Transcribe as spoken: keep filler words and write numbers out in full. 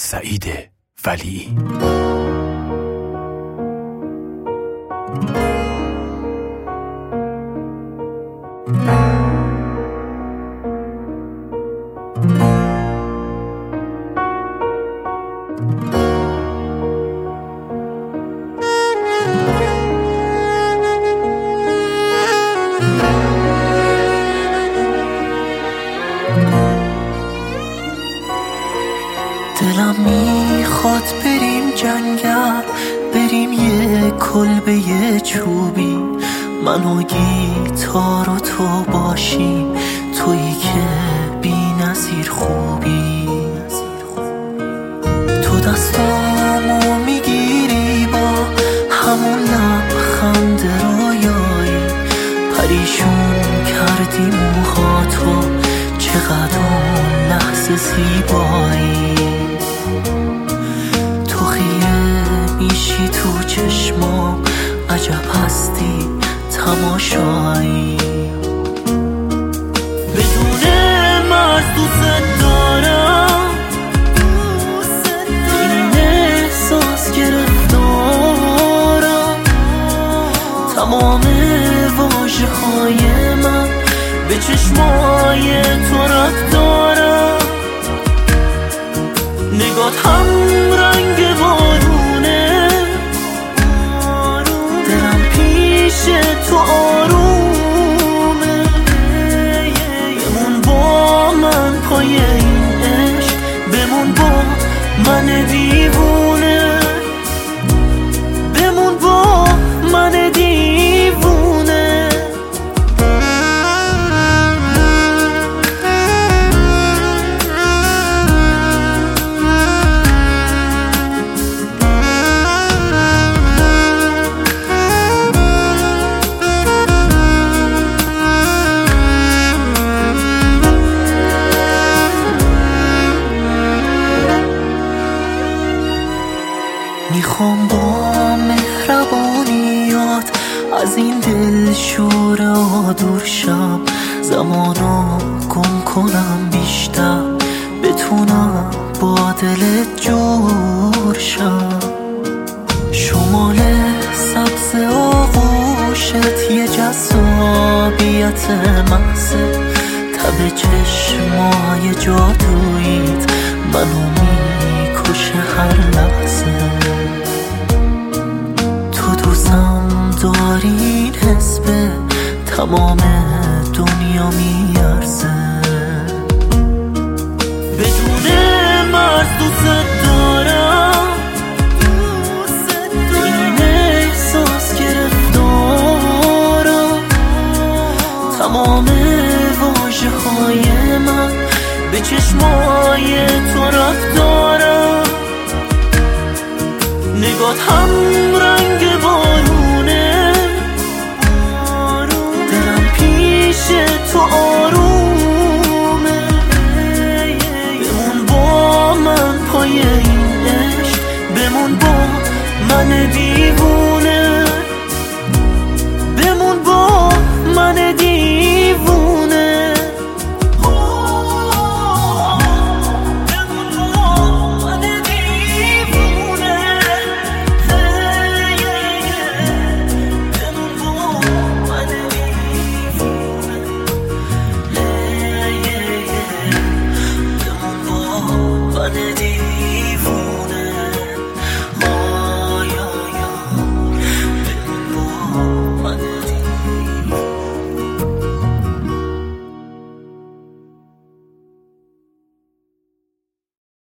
سعید ولیعی. دلم میخواد بریم جنگل، بریم یه کلبه یه چوبی، من و گیتار و تو باشیم، تویی که بی نظیر خوبی. تو دستامو میگیری با همون لبخند رویایی، پریشون کردی موهاتو، چقدر اون لحظه زیبایی. تو خیره میشی تو چشمام، عجب هستی تماشایی. بدون مرز دوست دارم، این احساس گرفتارم، تمام واژه های من به چشمای تو رفت دارم. نگات هم رنگ بارونه، دلم پیش تو آرومه. بمون با من پای این عشق، بمون با من دیوونه، بمون با من دیوونه. میخوام با مهربانیات از این دل شوره ها دور شم، زمانو گم کنم بیشتر، بتونم با دلت جور شم. شمال سبز آغوشت یه جذابیت محضه، تب چشمای جادوییت منو میکشه هر لحظه. تو دوستم داری، این حس به تمام دنیا میارزه. بدون مرز دوست دارم، این احساس گرفتارم، تمام واژه های من به چشمای